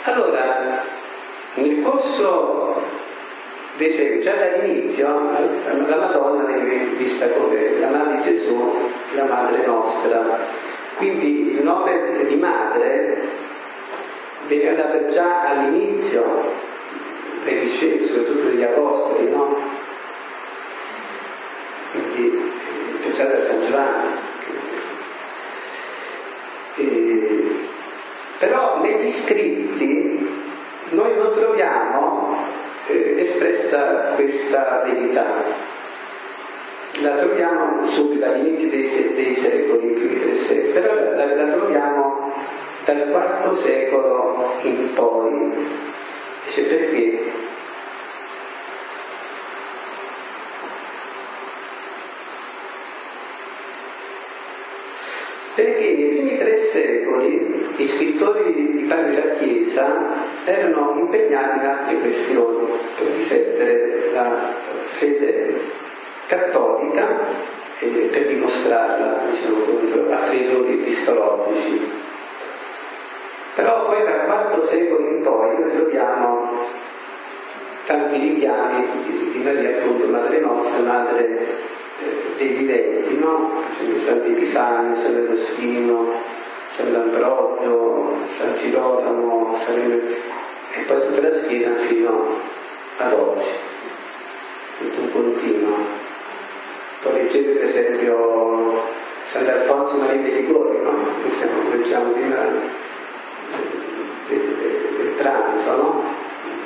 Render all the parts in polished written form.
Allora, nel corso dei secoli, già dall'inizio, la Madonna viene vista come la Madre di Gesù, la Madre nostra. Quindi il nome di Madre viene dato già all'inizio dei discepoli, soprattutto degli Apostoli, no? Quindi pensate a San Giovanni. Però negli scritti noi non troviamo espressa questa verità. La troviamo subito all'inizio dei secoli, primi del secolo, però la troviamo dal IV secolo in poi. Dice perché? Perché nei primi 3 secoli gli scrittori di padri della Chiesa erano impegnati in altre questioni per difendere la fede cattolica e per dimostrarla, diciamo, a fedeli cristologici. Però poi dal IV secolo in poi noi troviamo tanti richiami di Maria, appunto, Madre nostra, Madre dei viventi, no? Sant'Epifanio, Sant'Agostino, Sant'Ambrogio, San Girolamo, e poi tutta la schiena fino ad oggi, tutto un continuo. Poi leggete per esempio Sant'Alfonso Maria de' Liguori, no? Che leggiamo prima del pranzo, no?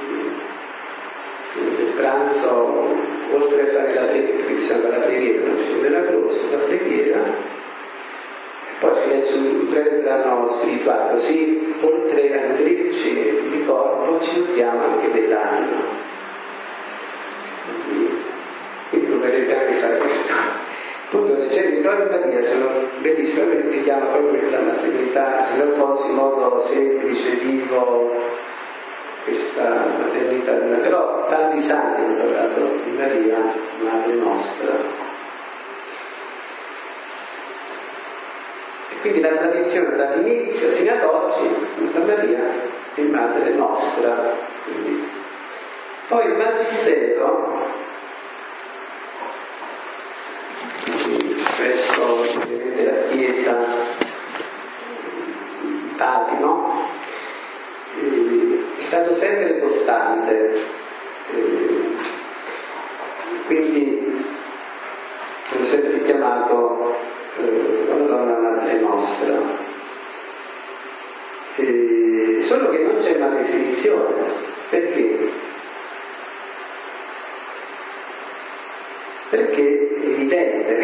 Del pranzo, oltre a fare la preghiera, non si vede la croce, la preghiera, e poi si legge un breve brano spirituale, così oltre a nutrirci di corpo ci nutriamo anche dell'anima. Quindi dovrete anche fare questo. Appunto le leggende di Gloria Maria sono bellissime, perché richiama proprio la maternità, se non fosse in modo semplice, vivo, questa maternità, però tanti santi hanno parlato di Maria, Madre nostra. E quindi la tradizione dall'inizio fino ad oggi, la Maria è Madre nostra. Quindi. Poi il Magistero, presso ovviamente la Chiesa, i papi, no? È stato sempre costante, quindi abbiamo sempre richiamato la Madonna Madre nostra, solo che non c'è una definizione. Perché? Perché è evidente.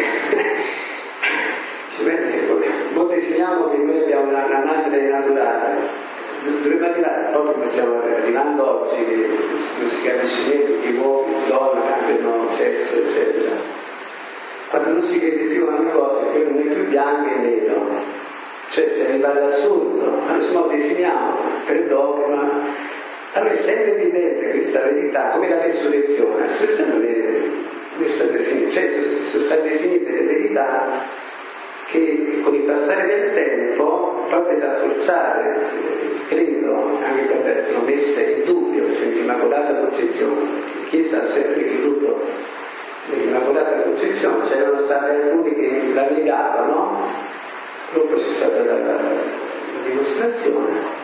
Noi definiamo che noi abbiamo una madre naturale. Dovremmo arrivare, proprio come stiamo arrivando oggi, che non si capisce niente, che uomo, donna, cambiano sesso, eccetera. Quando non si crede più a una cosa, che non è più bianco e nero, cioè si arriva all'assurdo, allora definiamo per dogma. Allora è sempre evidente questa verità, come la resurrezione, sono state definite le verità che con il passare del tempo, proprio da forzare, credo, anche quando erano messe in dubbio, per esempio l'Immacolata Concezione, la Chiesa ha sempre creduto nell'Immacolata Concezione, c'erano stati alcuni che la negavano, dopo c'è stata la dimostrazione,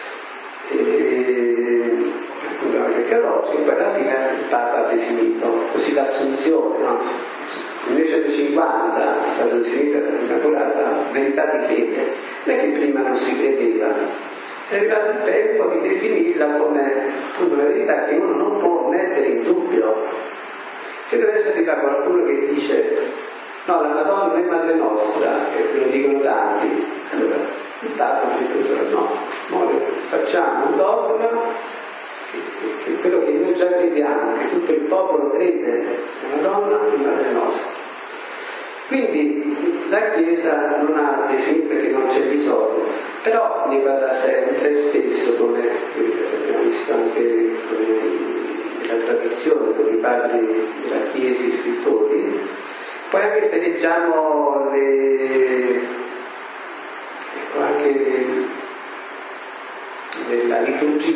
perché oggi poi alla fine il Papa ha definito così l'Assunzione, no? Nel 1950 è stata definita l'Immacolata verità di fede, non è che prima non si credeva, è arrivato il tempo di definirla come una verità che uno non può mettere in dubbio. Se dovesse arrivare qualcuno che dice no, la Madonna è Madre nostra, e lo dicono tanti, allora il Papa ha detto no, facciamo un dogma che quello che noi già crediamo, che tutto il popolo crede nella Madonna è Madre nostra. Quindi la Chiesa non ha definito, perché non c'è bisogno, però ne parla sempre spesso, come abbiamo visto anche nella tradizione con i padri della Chiesa, i scrittori. Poi anche se leggiamo anche la liturgia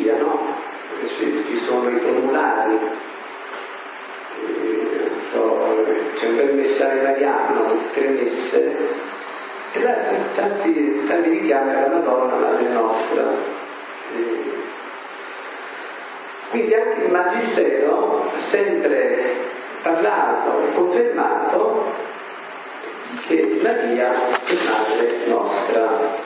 tanti richiami alla Madonna, Madre nostra. Quindi anche il Magistero ha sempre parlato e confermato che Maria è Madre nostra.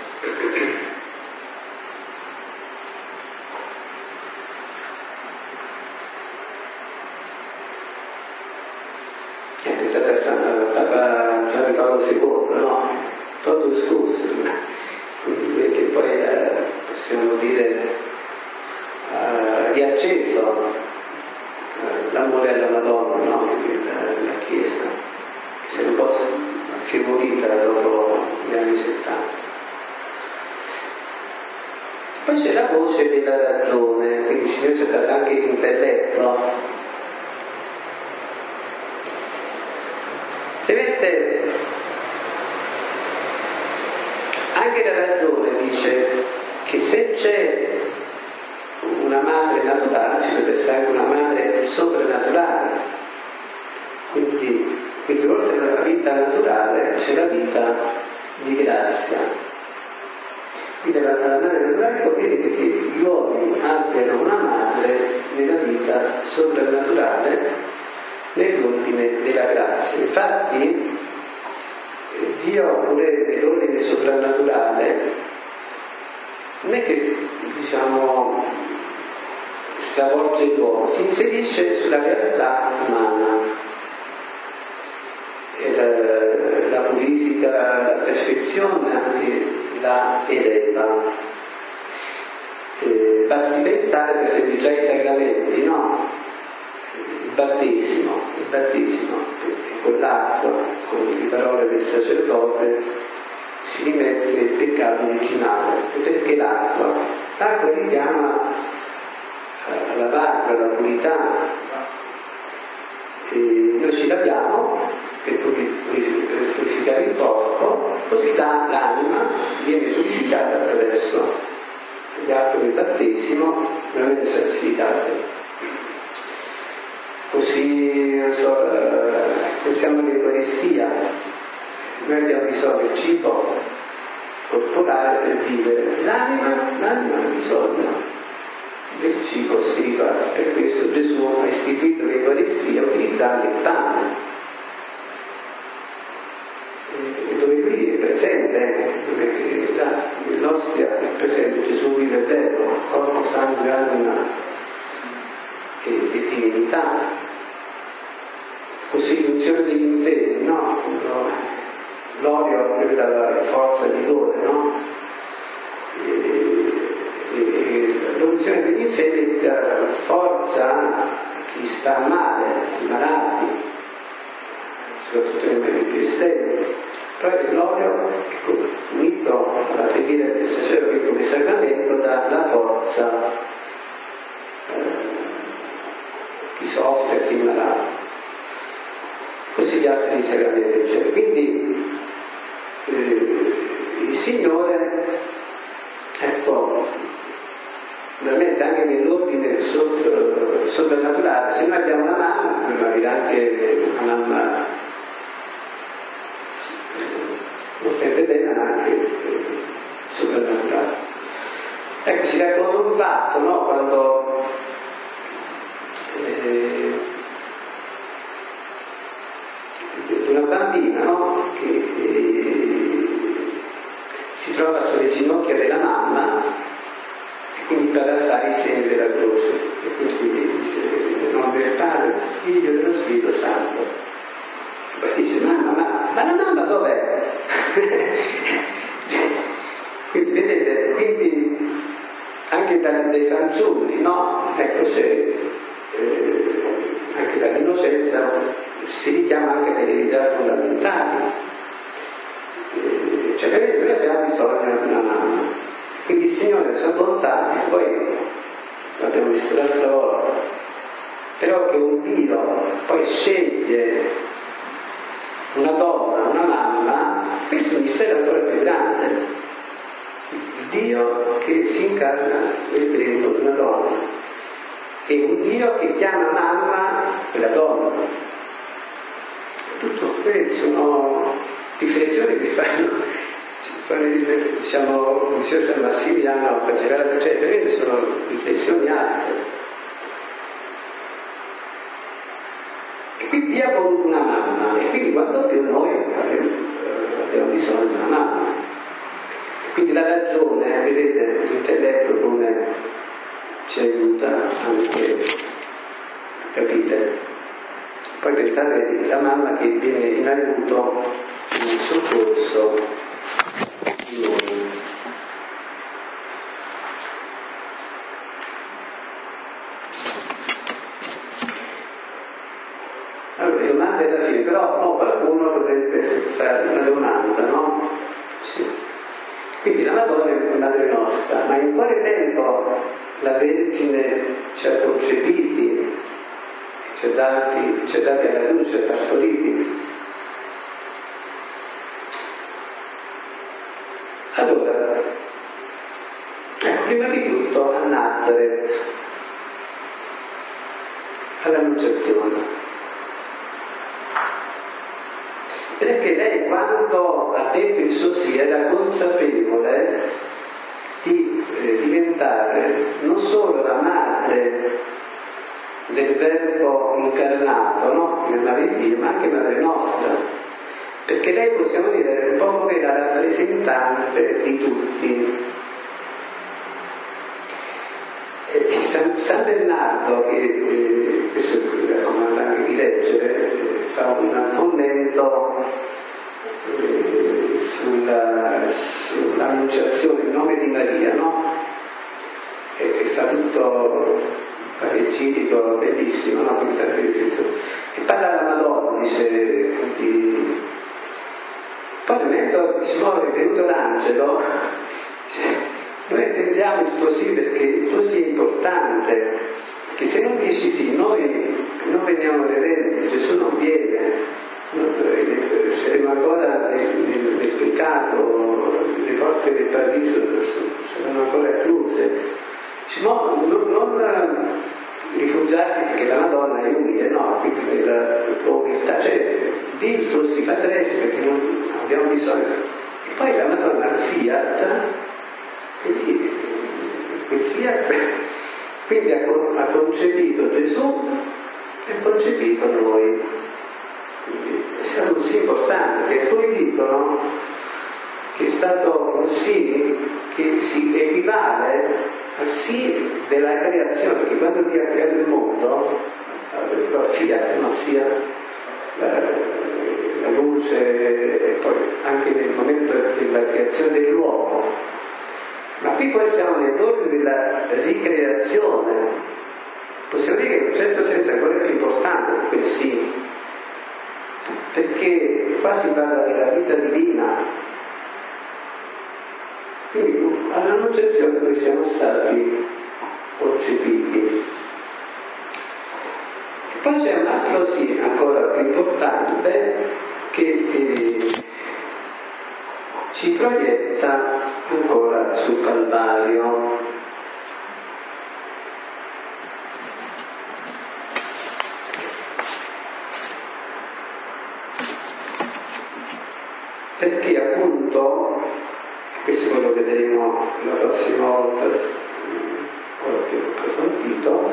Pensate a San Paolo II, no? Tutto scuso, perché poi possiamo dire riacceso l'amore alla Madonna, no? La Chiesa, che si è un po' affievolita dopo gli anni 70. Poi c'è la voce della ragione, quindi il Signore si è dato anche l'intelletto. Vedete, anche la ragione dice che se c'è una madre naturale ci deve essere anche una madre soprannaturale, quindi oltre alla vita naturale c'è la vita di grazia. Quindi la madre naturale conviene che gli uomini abbiano una madre nella vita soprannaturale, nell'ordine della grazia. Infatti Dio pure nell'ordine soprannaturale non è che stravolge l'uomo, si inserisce sulla realtà umana e la purifica, la perfezione anche la eleva. Basti pensare per esempio già ai sacramenti, no? Il battesimo, con l'acqua, con le parole del sacerdote, si rimette il peccato originale, perché l'acqua richiama alla barba, alla purità, e noi ci laviamo per purificare il corpo, così l'anima viene purificata attraverso gli atti del battesimo, veramente santificate. Così, pensiamo all'Eucaristia, noi abbiamo bisogno del cibo corporale per vivere, l'anima ha bisogno del cibo spirituale, per questo Gesù ha istituito l'Eucaristia utilizzando il pane, dove lui è presente, dove nell'ostia è presente Gesù vive e vero, corpo, sangue, anima e divinità. Così l'unzione degli imperi, no? L'olio che dà la forza di dove, no? L'unzione degli imperi dà forza a chi sta male, ai malati, soprattutto nei più estremi. Poi l'olio, unito alla preghiera del sacerdote come sacramento, dà la forza chi soffre, chi è malato. Così gli altri sacramenti eccetera. Quindi il Signore, ecco, veramente anche nell'ordine soprannaturale, se noi abbiamo una mamma, magari anche una mamma non sempre bella, ma anche soprannaturale. Ecco, si racconta un fatto, no? Quando una bambina, no? Che si trova sulle ginocchia della mamma e quindi impara a fare i segni della croce, e quindi dice nome del Padre, Figlio e dello Spirito Santo. Poi dice ma la mamma dov'è? Quindi vedete, anche dai fanciulli, no? Ecco, c'è anche dall'innocenza si richiama anche delle verità fondamentali. Cioè, per esempio, noi abbiamo bisogno di una mamma. Quindi il Signore, la sua bontà, e poi l'abbiamo visto l'altra volta, però che un Dio poi sceglie una donna, una mamma, questo è un mistero ancora più grande. Dio che si incarna nel grembo di una donna, e un Dio che chiama mamma quella donna. Tutto queste sono riflessioni che fanno diciamo, come diceva San Massimiliano, cioè veramente sono riflessioni alte. E quindi Dio ha voluto una mamma, e quindi quando più noi abbiamo bisogno di una mamma. Quindi la ragione, vedete, l'intelletto come ci aiuta anche a capire. Poi pensate alla mamma che viene in aiuto in soccorso di noi. Allora, le domande alla fine, però no, qualcuno potrebbe fare una domanda, no? Sì. Quindi la Madonna è Madre nostra, ma in quale tempo la Vergine ci ha concepiti, ci ha dati alla luce, partoriti? Allora, prima di tutto a Nazareth, all'Annunciazione. Perché lei, quando ha detto il suo sì, era consapevole di diventare non solo la madre del Verbo incarnato, no? Come Madre di Dio, ma anche Madre nostra. Perché lei, possiamo dire, è un po' come la rappresentante di tutti. San Bernardo, che questo raccomando anche di leggere, fa un commento sull'annunciazione in nome di Maria, no? E fa tutto panegirico bellissimo, no? E parla alla Madonna, dice, poi nel momento è venuto l'angelo, noi intendiamo il tuo sì perché il tuo sì è importante, che se non dici sì noi non veniamo redenti, Gesù non viene, saremo ancora nel peccato, le porte del paradiso saranno ancora chiuse. No, non rifugiarti perché la Madonna è umile, no, quindi nella tua umiltà, cioè di il tuo sì, fate adesso perché non abbiamo bisogno. E poi la Madonna fiat, quel fiat, quindi ha concepito Gesù e ha concepito noi. Quindi è stato così importante che poi dicono che è stato un sì che si equivale al sì della creazione, che quando Dio ha creato il mondo, fiat non sia la luce, e poi anche nel momento della creazione dell'uomo. Ma qui poi siamo nell'ordine della ricreazione. Possiamo dire che in un certo senso è ancora più importante quel sì, perché qua si parla della vita divina. Quindi all'annunciazione noi siamo stati concepiti. E poi c'è un altro sì ancora più importante che ci proietta ancora sul Calvario. Perché appunto, questo è quello che vedremo la prossima volta, quello più approfondito,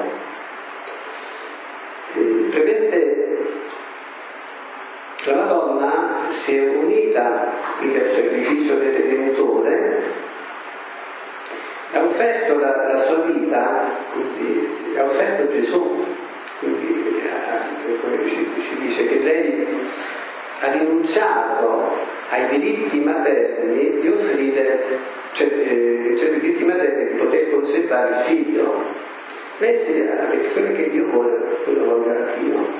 prevede la Madonna si è unita quindi al sacrificio del Redentore, ha offerto la sua vita, quindi ha offerto Gesù, quindi ci dice che lei ha rinunciato ai diritti materni di offrire, cioè i diritti materni di poter conservare il figlio. Lei si è quello che Dio vuole, quello vuole anch'io.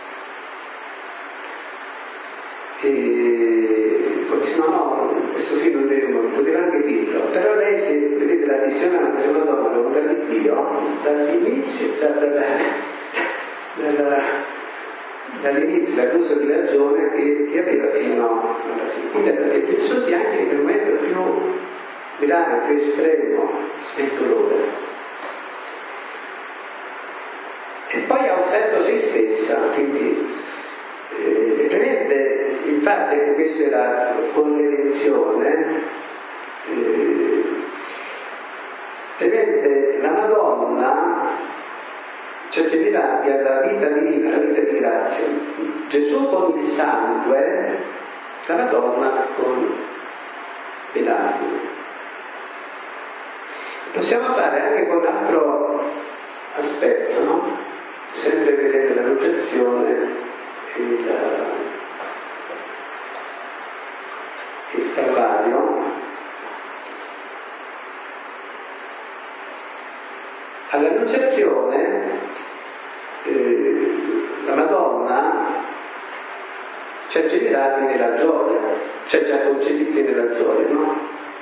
E poi dice no, questo figlio non deve morire, poteva anche dirlo, però lei, se vedete la dissonanza della Madonna con la di Dio, dall'inizio, dall'uso di ragione che aveva fino alla fine. Quindi è penso sia anche nel momento più grave, più estremo del dolore. E poi ha offerto se stessa, quindi prevede, infatti questa è la convenzione, Vedete, la Madonna ci ha generati alla vita divina, alla vita di grazia. Gesù con il sangue, la Madonna con le lacrime. Possiamo fare anche con un altro aspetto, no? Sempre vedere l'annunciazione e il Calvario. All'annunciazione la Madonna ci ha generati nella gioia, cioè ci ha concepiti nella gioia, no?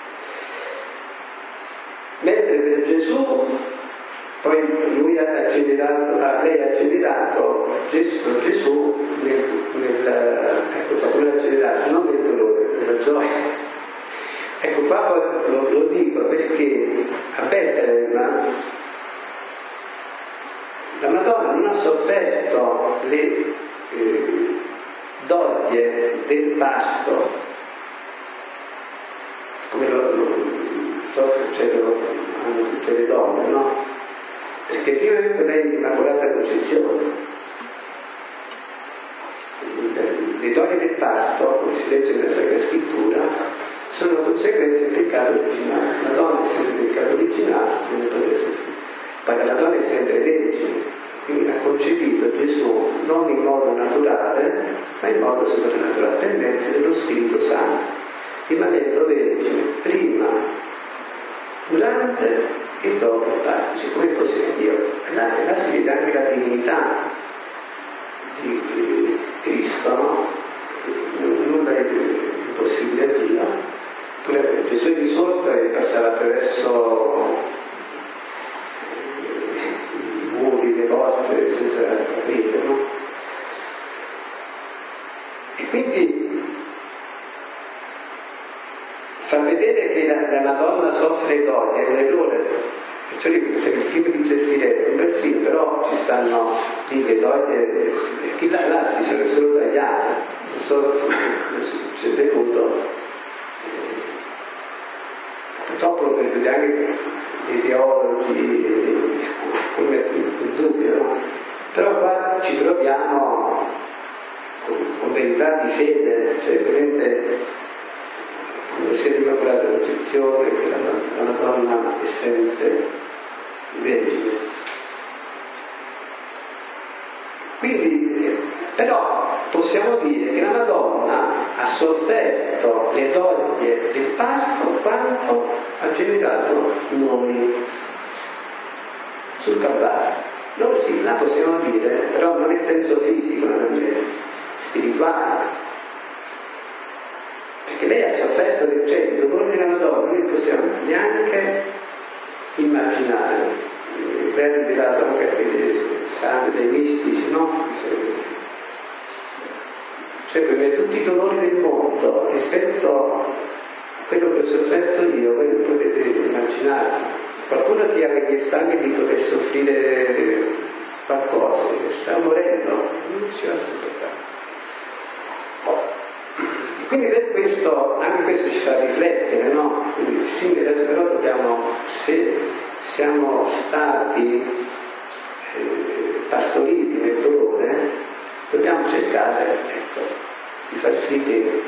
Mentre per Gesù, poi lei ha generato Gesù ecco, come l'ha generato, non nel dolore, nella gioia. Ecco qua poi lo dico perché a Betlemme la Madonna non ha sofferto le doglie del parto come hanno tutte le donne, no? Perché Dio è per lei l'Immacolata Concezione. Le doglie del parto, come si legge nella Sacra Scrittura, sono conseguenze del peccato originale. La donna è sempre peccato originale, non poteva soffrire. Poi la donna è sempre vergine, quindi ha concepito Gesù non in modo naturale, ma in modo soprannaturale, per mezzo dello Spirito Santo, rimanendo vergine prima, durante e dopo il parto. Come è possibile? Là si vede anche la divinità di Cristo, no? Nulla è impossibile a Dio. Gesù è risorto e passava attraverso i muri, le porte, senza capire, no? E quindi fa vedere che la Madonna soffre doglie, è un errore. Perciò dico che se il film di Zeffirelli è un bel film, però ci stanno lì le doglie, e chi là si sono solo tagliate, non so se c'è venuto. Purtroppo lo vedete anche i teologi, come in dubbio, no? Però qua ci troviamo con verità di fede, cioè veramente quando si è l'Immacolata Concezione, che la Madonna è sempre vergine. Quindi, però possiamo dire che la Madonna ha sofferto le doglie del parto quanto ha generato noi sul Calvario. Noi sì, la possiamo dire, però non in senso fisico, non è spirituale. Perché lei ha sofferto, cioè il dolore della Madonna non ne possiamo neanche immaginare. Lei ha rivelato anche dei mistici, no? Cioè per tutti i dolori del mondo rispetto a quello che ho sofferto io, voi non potete immaginare. Qualcuno ti ha chiesto anche di poter soffrire qualcosa, sta morendo, non ci va a sopportare. Quindi per questo, anche questo ci fa riflettere, no? Quindi, sì, però dobbiamo, se siamo stati partoriti nel dolore, dobbiamo cercare, ecco, di far sì che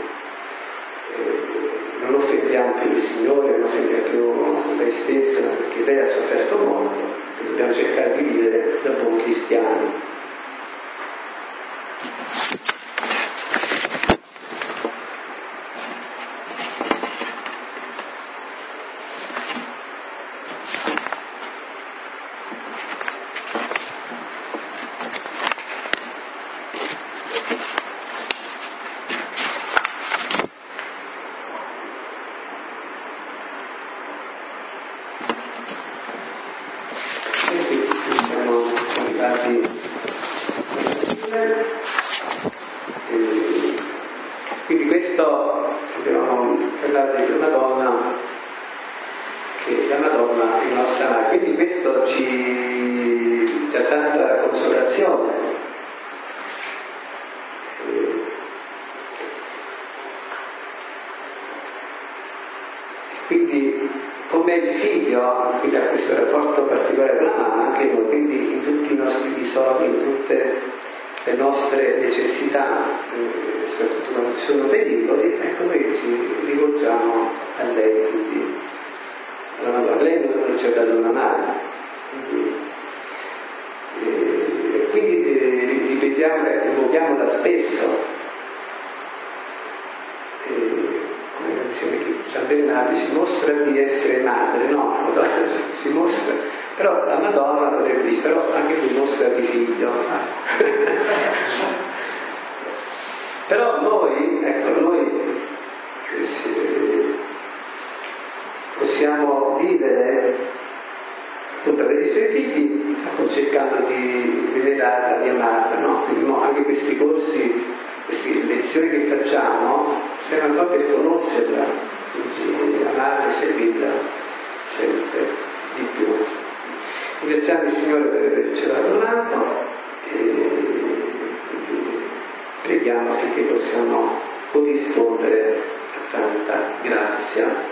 non offendiamo più il Signore, non offendiamo più noi stessi, perché lei ha sofferto molto e dobbiamo cercare di vivere da buon cristiani. Quindi questo dobbiamo parlare di una donna, che la Madonna è nostra madre, quindi questo ci dà tanta consolazione. Quindi come il figlio, quindi ha questo rapporto particolare con la mamma, anche noi, quindi in tutti i nostri bisogni, in tutte le nostre necessità, soprattutto quando ci sono pericoli, ecco, noi ci rivolgiamo a lei, quindi a lei non ci ha dato una mano. Quindi ripetiamo, invochiamola spesso. Come la canzone di San Bernardo si mostra di essere madre, no? La Madonna si mostra, però la Madonna potrebbe dire, però anche tu mostra di figlio. Però noi, ecco, possiamo vivere appunto per i suoi figli cercando di venerarla, di amarla, no? Quindi, anche questi corsi, queste lezioni che facciamo servono proprio per conoscerla, quindi amarla e servirla sempre di più. Ringraziamo il Signore per avercela donato e preghiamo affinché possiamo corrispondere a tanta grazia.